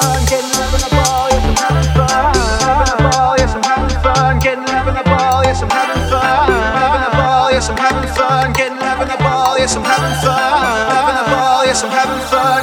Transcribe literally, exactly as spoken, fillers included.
fun, getting having a ball, yes I'm having fun, having a ball, yes I'm having fun, getting having a ball, yes I'm having fun, having a ball, yes I'm having fun, getting having a ball, yes I'm having fun, having a ball, yes I'm having fun.